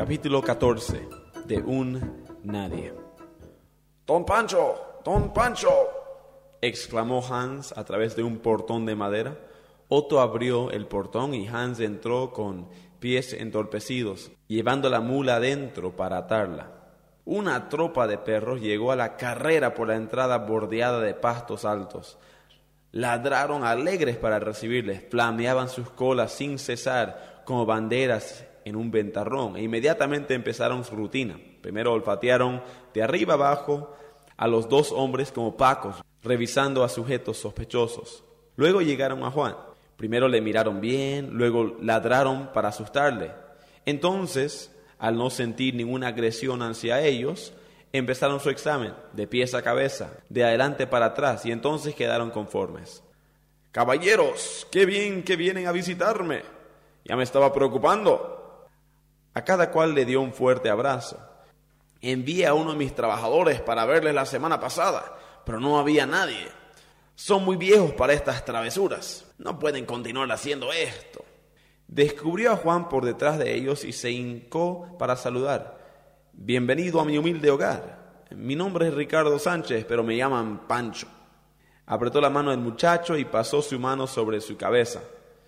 Capítulo 14 de Un Nadie. ¡Don Pancho! ¡Don Pancho!, exclamó Hans a través de un portón de madera. Otto abrió el portón y Hans entró con pies entorpecidos, llevando la mula adentro para atarla. Una tropa de perros llegó a la carrera por la entrada bordeada de pastos altos. Ladraron alegres para recibirles, flameaban sus colas sin cesar como banderas en un ventarrón e inmediatamente empezaron su rutina. Primero olfatearon de arriba abajo a los dos hombres como pacos, revisando a sujetos sospechosos. Luego llegaron a Juan. Primero le miraron bien, luego ladraron para asustarle. Entonces, al no sentir ninguna agresión hacia ellos, empezaron su examen, de pies a cabeza, de adelante para atrás, y entonces quedaron conformes. «Caballeros, qué bien que vienen a visitarme. Ya me estaba preocupando». A cada cual le dio un fuerte abrazo. «Envié a uno de mis trabajadores para verles la semana pasada, pero no había nadie. Son muy viejos para estas travesuras. No pueden continuar haciendo esto». Descubrió a Juan por detrás de ellos y se hincó para saludar. «Bienvenido a mi humilde hogar. Mi nombre es Ricardo Sánchez, pero me llaman Pancho». Apretó la mano del muchacho y pasó su mano sobre su cabeza.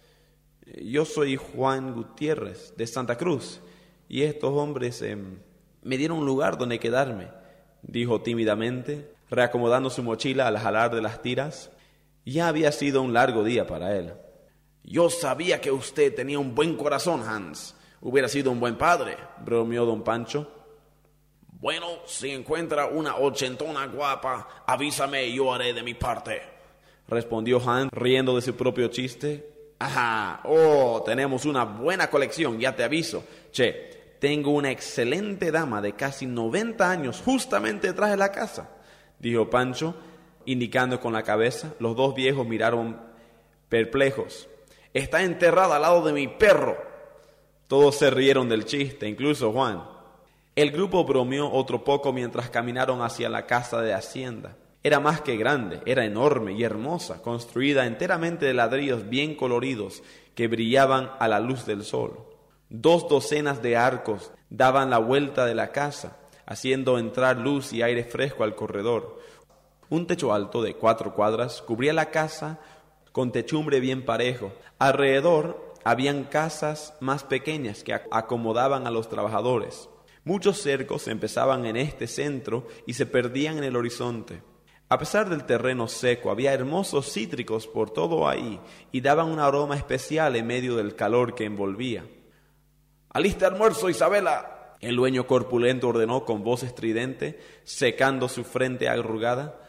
«Yo soy Juan Gutiérrez, de Santa Cruz, y estos hombres me dieron un lugar donde quedarme», dijo tímidamente, reacomodando su mochila al jalar de las tiras. Ya había sido un largo día para él. «Yo sabía que usted tenía un buen corazón, Hans. Hubiera sido un buen padre», bromeó don Pancho. «Bueno, si encuentra una ochentona guapa, avísame y yo haré de mi parte», respondió Hans, riendo de su propio chiste. «Ajá, tenemos una buena colección, ya te aviso. Che, tengo una excelente dama de casi 90 años justamente detrás de la casa», dijo Pancho, indicando con la cabeza. Los dos viejos miraron perplejos. «Está enterrada al lado de mi perro». Todos se rieron del chiste, incluso Juan. El grupo bromeó otro poco mientras caminaron hacia la casa de Hacienda. Era más que grande, era enorme y hermosa, construida enteramente de ladrillos bien coloridos que brillaban a la luz del sol. 2 docenas de arcos daban la vuelta de la casa, haciendo entrar luz y aire fresco al corredor. Un techo alto de 4 cuadras cubría la casa con techumbre bien parejo. Alrededor habían casas más pequeñas que acomodaban a los trabajadores. Muchos cercos empezaban en este centro y se perdían en el horizonte. A pesar del terreno seco, había hermosos cítricos por todo ahí y daban un aroma especial en medio del calor que envolvía. «Alista almuerzo, Isabela», el dueño corpulento ordenó con voz estridente, secando su frente arrugada.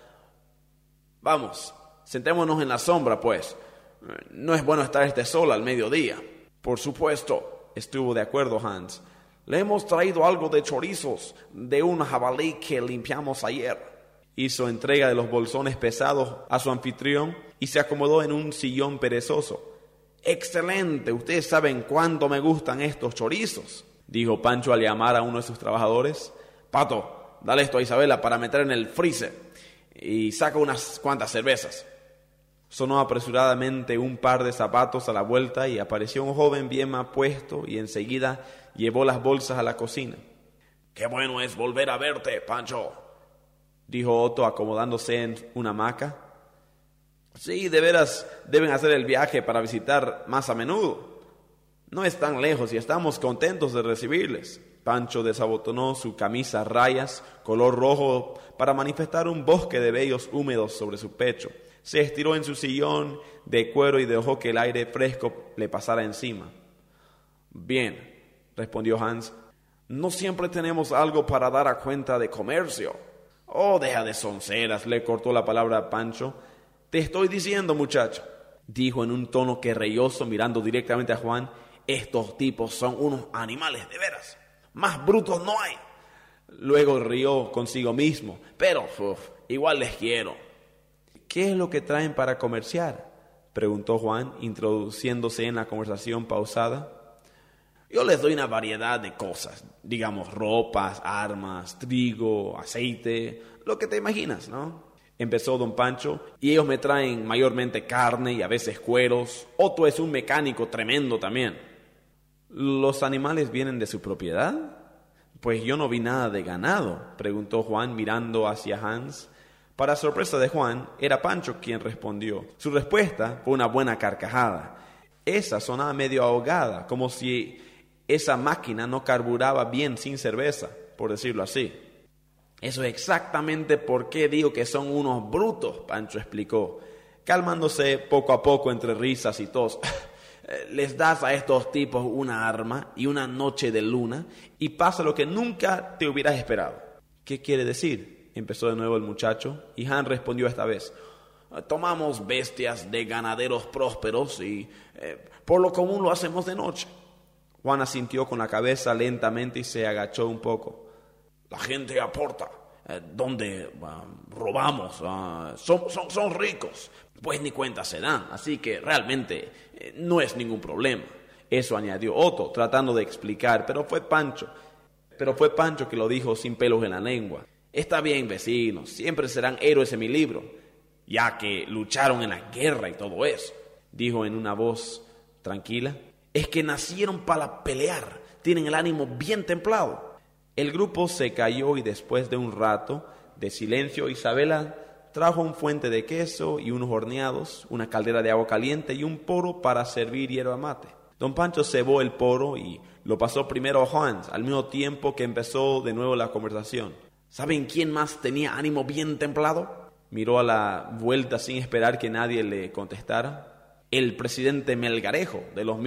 «Vamos, sentémonos en la sombra, pues. No es bueno estar sol al mediodía». «Por supuesto», estuvo de acuerdo Hans. «Le hemos traído algo de chorizos de un jabalí que limpiamos ayer». Hizo entrega de los bolsones pesados a su anfitrión y se acomodó en un sillón perezoso. «Excelente, ustedes saben cuánto me gustan estos chorizos», dijo Pancho al llamar a uno de sus trabajadores. «Pato, dale esto a Isabela para meter en el freezer y saca unas cuantas cervezas». Sonó apresuradamente un par de zapatos a la vuelta y apareció un joven bien apuesto y enseguida llevó las bolsas a la cocina. «Qué bueno es volver a verte, Pancho», dijo Otto acomodándose en una hamaca. «Sí, de veras deben hacer el viaje para visitar más a menudo. No es tan lejos y estamos contentos de recibirles». Pancho desabotonó su camisa a rayas, color rojo, para manifestar un bosque de vellos húmedos sobre su pecho. Se estiró en su sillón de cuero y dejó que el aire fresco le pasara encima. «Bien», respondió Hans. «No siempre tenemos algo para dar a cuenta de comercio». «Deja de sonceras», le cortó la palabra a Pancho. «Te estoy diciendo, muchacho», dijo en un tono querelloso mirando directamente a Juan. «Estos tipos son unos animales de veras. Más brutos no hay». Luego rió consigo mismo. «Pero, igual les quiero». «¿Qué es lo que traen para comerciar?», preguntó Juan, introduciéndose en la conversación pausada. «Yo les doy una variedad de cosas, digamos ropas, armas, trigo, aceite, lo que te imaginas, ¿no?», empezó don Pancho. «Y ellos me traen mayormente carne y a veces cueros. Otto es un mecánico tremendo también». ¿Los animales vienen de su propiedad?», Pues yo no vi nada de ganado, preguntó Juan mirando hacia Hans. Para sorpresa de Juan, era Pancho quien respondió. Su respuesta fue una buena carcajada. Esa sonaba medio ahogada, como si esa máquina no carburaba bien sin cerveza, por decirlo así. Eso es exactamente por qué digo que son unos brutos, Pancho explicó, calmándose poco a poco entre risas y tos. Les das a estos tipos una arma y una noche de luna y pasa lo que nunca te hubieras esperado. ¿Qué quiere decir? Empezó de nuevo el muchacho y Han respondió esta vez. Tomamos bestias de ganaderos prósperos y por lo común lo hacemos de noche. Juan asintió con la cabeza lentamente y se agachó un poco. La gente aporta. Donde robamos, son ricos, pues ni cuenta se dan, así que realmente no es ningún problema. Eso añadió Otto, tratando de explicar, pero fue Pancho que lo dijo sin pelos en la lengua. Está bien, vecinos, siempre serán héroes en mi libro, ya que lucharon en la guerra y todo eso, dijo en una voz tranquila. Es que nacieron para pelear, tienen el ánimo bien templado. El grupo se calló y después de un rato de silencio, Isabela trajo un fuente de queso y unos horneados, una caldera de agua caliente y un poro para servir hierba mate. Don Pancho cebó el poro y lo pasó primero a Hans, al mismo tiempo que empezó de nuevo la conversación. ¿Saben quién más tenía ánimo bien templado? Miró a la vuelta sin esperar que nadie le contestara. El presidente Melgarejo, de los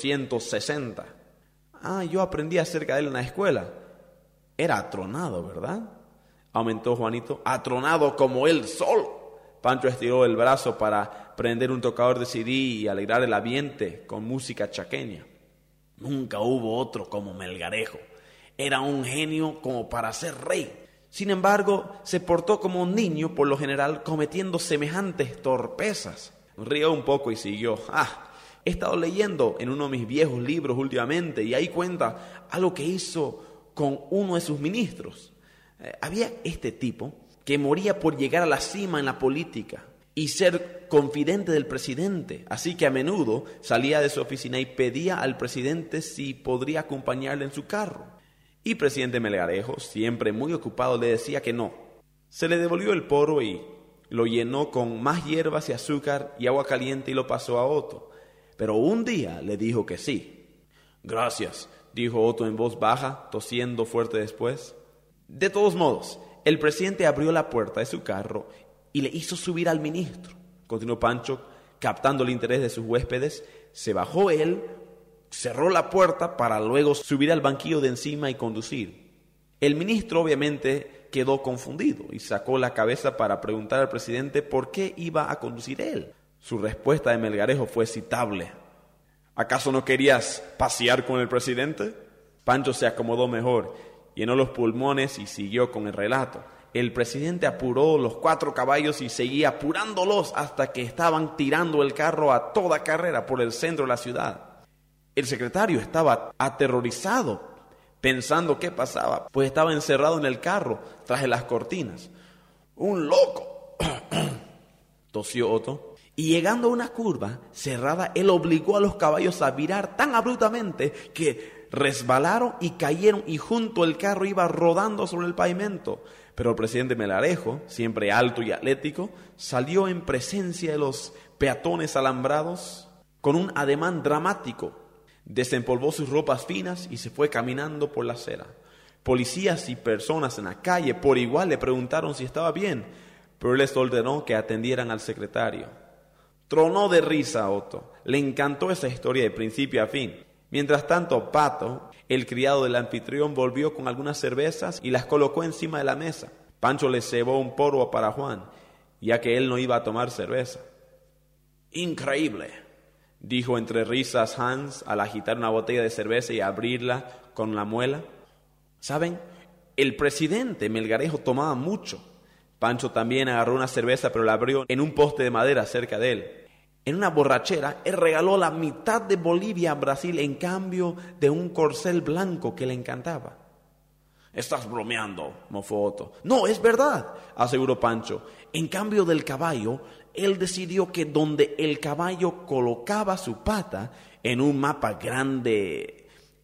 1860. Yo aprendí acerca de él en la escuela. Era atronado, ¿verdad? Aumentó Juanito. Atronado como él solo. Pancho estiró el brazo para prender un tocador de CD y alegrar el ambiente con música chaqueña. Nunca hubo otro como Melgarejo. Era un genio como para ser rey. Sin embargo, se portó como un niño, por lo general, cometiendo semejantes torpezas. Rió un poco y siguió. He estado leyendo en uno de mis viejos libros últimamente y ahí cuenta algo que hizo con uno de sus ministros. Había este tipo que moría por llegar a la cima en la política y ser confidente del presidente, así que a menudo salía de su oficina y pedía al presidente si podría acompañarle en su carro. Y presidente Melgarejo, siempre muy ocupado, le decía que no. Se le devolvió el poro y lo llenó con más hierbas y azúcar y agua caliente y lo pasó a Otto. Pero un día le dijo que sí. Gracias, dijo Otto en voz baja, tosiendo fuerte después. De todos modos, el presidente abrió la puerta de su carro y le hizo subir al ministro. Continuó Pancho, captando el interés de sus huéspedes. Se bajó él, cerró la puerta para luego subir al banquillo de encima y conducir. El ministro obviamente quedó confundido y sacó la cabeza para preguntar al presidente por qué iba a conducir él. Su respuesta de Melgarejo fue citable. ¿Acaso no querías pasear con el presidente? Pancho se acomodó mejor, llenó los pulmones y siguió con el relato. El presidente apuró los 4 caballos y seguía apurándolos hasta que estaban tirando el carro a toda carrera por el centro de la ciudad. El secretario estaba aterrorizado, pensando qué pasaba, pues estaba encerrado en el carro, tras de las cortinas. ¡Un loco! tosió Otto. Y llegando a una curva cerrada, él obligó a los caballos a virar tan abruptamente que resbalaron y cayeron y junto el carro iba rodando sobre el pavimento. Pero el presidente Melgarejo, siempre alto y atlético, salió en presencia de los peatones alambrados con un ademán dramático. Desempolvó sus ropas finas y se fue caminando por la acera. Policías y personas en la calle por igual le preguntaron si estaba bien, pero él les ordenó que atendieran al secretario. Tronó de risa a Otto. Le encantó esa historia de principio a fin. Mientras tanto, Pato, el criado del anfitrión, volvió con algunas cervezas y las colocó encima de la mesa. Pancho le cebó un poro para Juan, ya que él no iba a tomar cerveza. Increíble, dijo entre risas Hans al agitar una botella de cerveza y abrirla con la muela. ¿Saben? El presidente Melgarejo tomaba mucho. Pancho también agarró una cerveza, pero la abrió en un poste de madera cerca de él. En una borrachera, él regaló la mitad de Bolivia a Brasil en cambio de un corcel blanco que le encantaba. «Estás bromeando», mofó Otto. «No, es verdad», aseguró Pancho. En cambio del caballo, él decidió que donde el caballo colocaba su pata en un mapa grande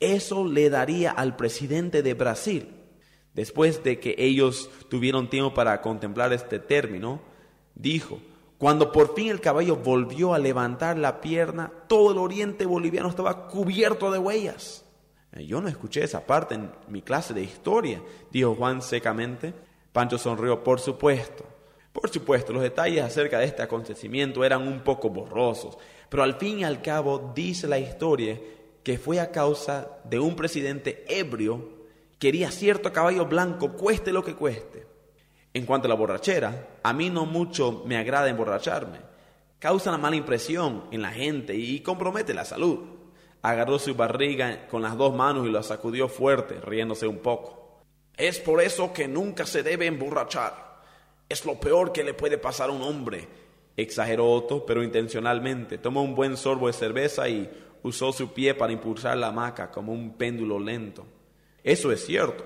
Eso le daría al presidente de Brasil. Después de que ellos tuvieron tiempo para contemplar este término, dijo: cuando por fin el caballo volvió a levantar la pierna, todo el oriente boliviano estaba cubierto de huellas. Yo no escuché esa parte en mi clase de historia, dijo Juan secamente. Pancho sonrió. Por supuesto, los detalles acerca de este acontecimiento eran un poco borrosos, pero al fin y al cabo dice la historia que fue a causa de un presidente ebrio. Quería cierto caballo blanco, cueste lo que cueste. En cuanto a la borrachera, a mí no mucho me agrada emborracharme. Causa una mala impresión en la gente y compromete la salud. Agarró su barriga con las dos manos y la sacudió fuerte, riéndose un poco. Es por eso que nunca se debe emborrachar. Es lo peor que le puede pasar a un hombre, exageró Otto, pero intencionalmente. Tomó un buen sorbo de cerveza y usó su pie para impulsar la hamaca como un péndulo lento. Eso es cierto.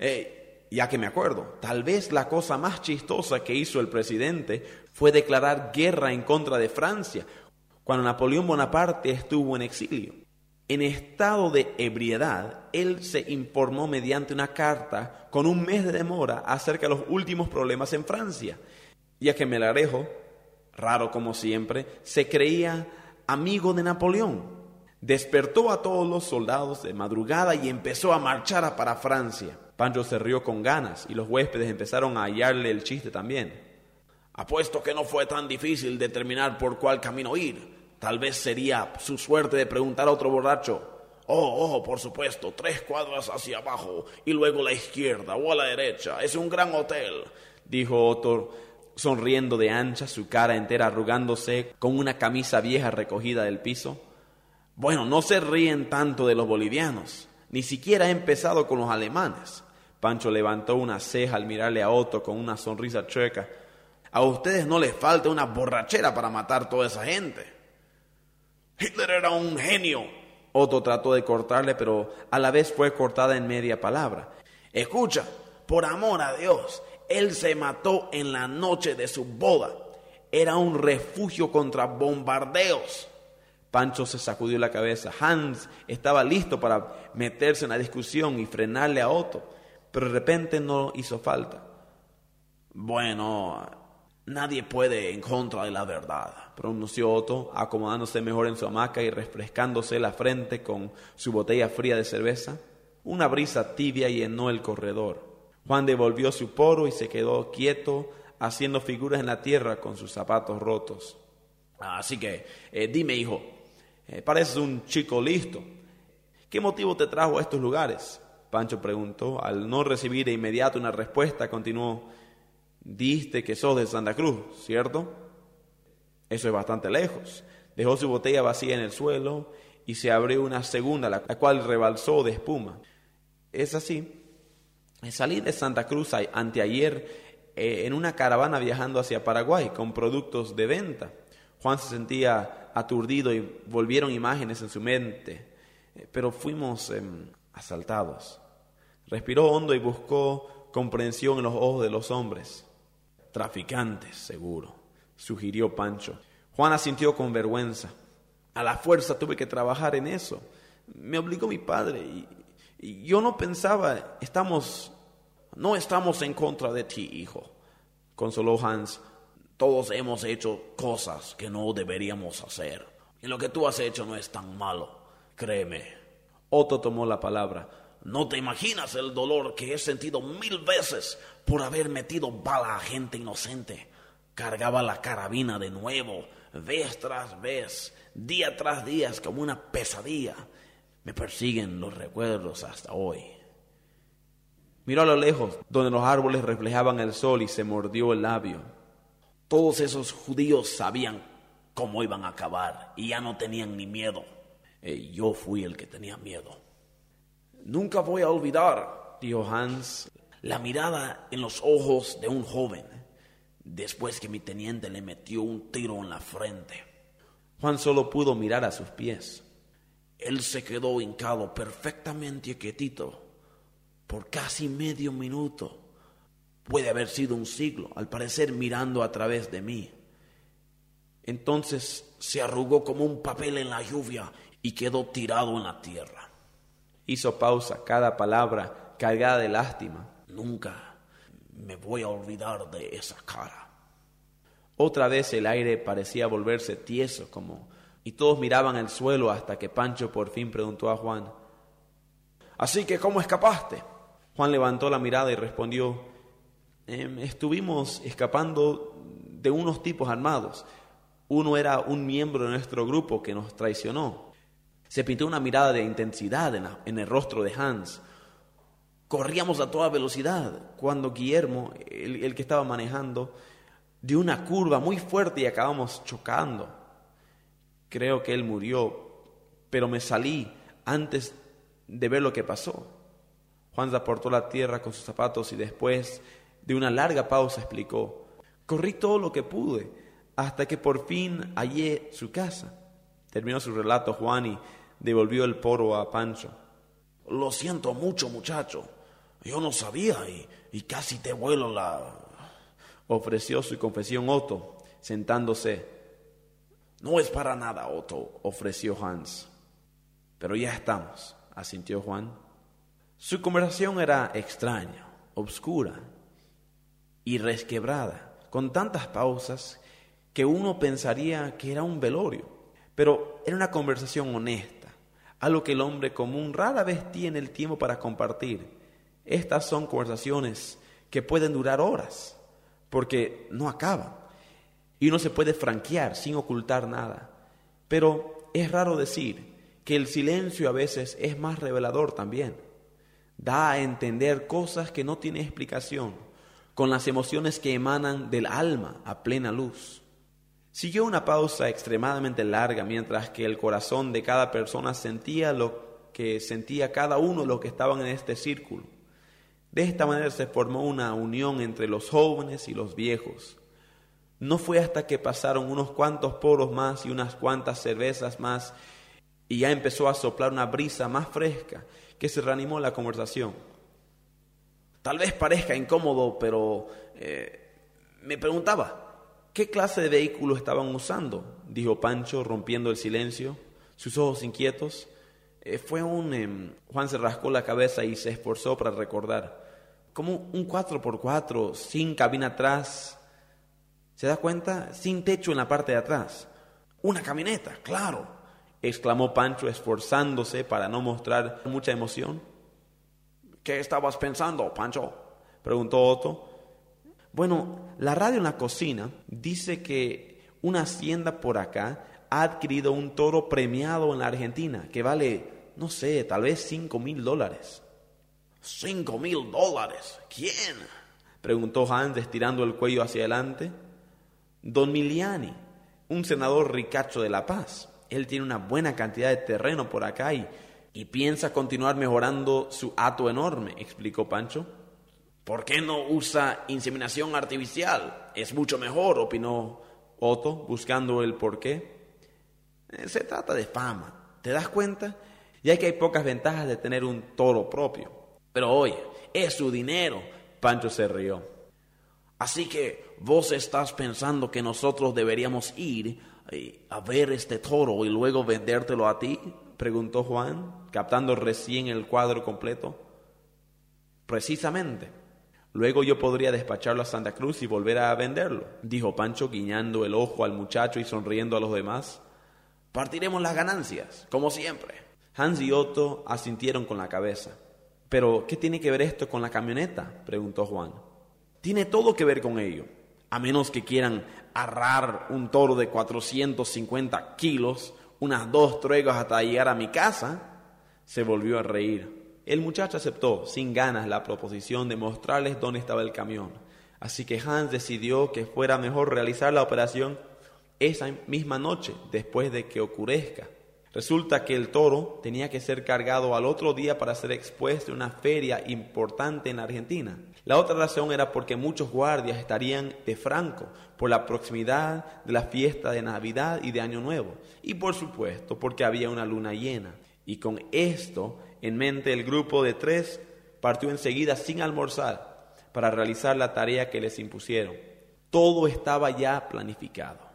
Ya que me acuerdo, tal vez la cosa más chistosa que hizo el presidente fue declarar guerra en contra de Francia, cuando Napoleón Bonaparte estuvo en exilio. En estado de ebriedad, él se informó mediante una carta con un mes de demora acerca de los últimos problemas en Francia. Ya que Melgarejo, raro como siempre, se creía amigo de Napoleón. Despertó a todos los soldados de madrugada y empezó a marchar para Francia. Pancho se rió con ganas y los huéspedes empezaron a hallarle el chiste también. Apuesto que no fue tan difícil determinar por cuál camino ir. Tal vez sería su suerte de preguntar a otro borracho: por supuesto, 3 cuadras hacia abajo y luego a la izquierda o a la derecha. Es un gran hotel, dijo Otto, sonriendo de ancha, su cara entera arrugándose con una camisa vieja recogida del piso. Bueno, no se ríen tanto de los bolivianos. Ni siquiera he empezado con los alemanes. Pancho levantó una ceja al mirarle a Otto con una sonrisa chueca. A ustedes no les falta una borrachera para matar toda esa gente. Hitler era un genio. Otto trató de cortarle, pero a la vez fue cortada en media palabra. Escucha, por amor a Dios, él se mató en la noche de su boda. Era un refugio contra bombardeos. Pancho se sacudió la cabeza. Hans estaba listo para meterse en la discusión y frenarle a Otto, pero de repente no hizo falta. Bueno, nadie puede en contra de la verdad, pronunció Otto, acomodándose mejor en su hamaca y refrescándose la frente con su botella fría de cerveza. Una brisa tibia llenó el corredor. Juan devolvió su poro y se quedó quieto, haciendo figuras en la tierra con sus zapatos rotos. Así que, dime, hijo, pareces un chico listo. ¿Qué motivo te trajo a estos lugares? Pancho preguntó. Al no recibir de inmediato una respuesta, continuó: Diste que sos de Santa Cruz, ¿cierto? Eso es bastante lejos. Dejó su botella vacía en el suelo y se abrió una segunda, la cual rebalsó de espuma. Es así. Salí de Santa Cruz anteayer en una caravana viajando hacia Paraguay con productos de venta. Juan se sentía aturdido y volvieron imágenes en su mente. Pero fuimos asaltados. Respiró hondo y buscó comprensión en los ojos de los hombres. Traficantes, seguro, sugirió Pancho. Juan asintió con vergüenza. A la fuerza tuve que trabajar en eso. Me obligó mi padre y yo no pensaba. No estamos en contra de ti, hijo, consoló Hans. Todos hemos hecho cosas que no deberíamos hacer. Y lo que tú has hecho no es tan malo, créeme. Otto tomó la palabra. No te imaginas el dolor que he sentido 1000 veces por haber metido bala a gente inocente. Cargaba la carabina de nuevo, vez tras vez, día tras día, como una pesadilla. Me persiguen los recuerdos hasta hoy. Miró a lo lejos, donde los árboles reflejaban el sol, y se mordió el labio. Todos esos judíos sabían cómo iban a acabar y ya no tenían ni miedo. Yo fui el que tenía miedo. Nunca voy a olvidar, dijo Hans, la mirada en los ojos de un joven después que mi teniente le metió un tiro en la frente. Juan solo pudo mirar a sus pies. Él se quedó hincado perfectamente quietito por casi medio minuto. Puede haber sido un siglo, al parecer mirando a través de mí. Entonces se arrugó como un papel en la lluvia y quedó tirado en la tierra. Hizo pausa, cada palabra cargada de lástima. Nunca me voy a olvidar de esa cara. Otra vez el aire parecía volverse tieso, y todos miraban al suelo hasta que Pancho por fin preguntó a Juan: «Así que, ¿cómo escapaste?» Juan levantó la mirada y respondió: estuvimos escapando de unos tipos armados. Uno era un miembro de nuestro grupo que nos traicionó. Se pintó una mirada de intensidad en el rostro de Hans. Corríamos a toda velocidad cuando Guillermo, el que estaba manejando, dio una curva muy fuerte y acabamos chocando. Creo que él murió, pero me salí antes de ver lo que pasó». Juan aportó la tierra con sus zapatos y después de una larga pausa explicó: «Corrí todo lo que pude hasta que por fin hallé su casa». Terminó su relato Juan y devolvió el poro a Pancho. «Lo siento mucho, muchacho. Yo no sabía y casi te vuelo la...» ofreció su confesión Otto, sentándose. «No es para nada, Otto», ofreció Hans. «Pero ya estamos», asintió Juan. Su conversación era extraña, obscura y resquebrada, con tantas pausas que uno pensaría que era un velorio. Pero era una conversación honesta, algo que el hombre común rara vez tiene el tiempo para compartir. Estas son conversaciones que pueden durar horas, porque no acaban, y uno se puede franquear sin ocultar nada. Pero es raro decir que el silencio a veces es más revelador también. Da a entender cosas que no tienen explicación, con las emociones que emanan del alma a plena luz. Siguió una pausa extremadamente larga mientras que el corazón de cada persona sentía lo que sentía cada uno de los que estaban en este círculo. De esta manera se formó una unión entre los jóvenes y los viejos. No fue hasta que pasaron unos cuantos poros más y unas cuantas cervezas más y ya empezó a soplar una brisa más fresca que se reanimó la conversación. «Tal vez parezca incómodo, pero me preguntaba, ¿qué clase de vehículo estaban usando?», dijo Pancho, rompiendo el silencio, sus ojos inquietos. Juan se rascó la cabeza y se esforzó para recordar. «Como un 4x4, sin cabina atrás. ¿Se da cuenta? Sin techo en la parte de atrás». «Una camioneta, claro», exclamó Pancho, esforzándose para no mostrar mucha emoción. «¿Qué estabas pensando, Pancho?», preguntó Otto. «Bueno, la radio en la cocina dice que una hacienda por acá ha adquirido un toro premiado en la Argentina que vale, no sé, tal vez $5,000. $5,000. ¿Quién?», preguntó Hans, estirando el cuello hacia adelante. «Don Miliani, un senador ricacho de La Paz. Él tiene una buena cantidad de terreno por acá y piensa continuar mejorando su hato enorme», explicó Pancho. «¿Por qué no usa inseminación artificial? Es mucho mejor», opinó Otto, buscando el porqué. «Se trata de fama, ¿te das cuenta? Ya que hay pocas ventajas de tener un toro propio». «Pero oye, es su dinero», Pancho se rió. «Así que vos estás pensando que nosotros deberíamos ir a ver este toro y luego vendértelo a ti», preguntó Juan, captando recién el cuadro completo. «Precisamente. Luego yo podría despacharlo a Santa Cruz y volver a venderlo», dijo Pancho, guiñando el ojo al muchacho y sonriendo a los demás. «Partiremos las ganancias, como siempre». Hans y Otto asintieron con la cabeza. «¿Pero qué tiene que ver esto con la camioneta?», preguntó Juan. «Tiene todo que ver con ello. A menos que quieran arrar un toro de 450 kilos, unas 2 truegas hasta llegar a mi casa». Se volvió a reír. El muchacho aceptó, sin ganas, la proposición de mostrarles dónde estaba el camión. Así que Hans decidió que fuera mejor realizar la operación esa misma noche, después de que oscurezca. Resulta que el toro tenía que ser cargado al otro día para ser expuesto en una feria importante en Argentina. La otra razón era porque muchos guardias estarían de franco por la proximidad de la fiesta de Navidad y de Año Nuevo. Y por supuesto porque había una luna llena. Y con esto en mente, el grupo de 3 partió enseguida sin almorzar para realizar la tarea que les impusieron. Todo estaba ya planificado.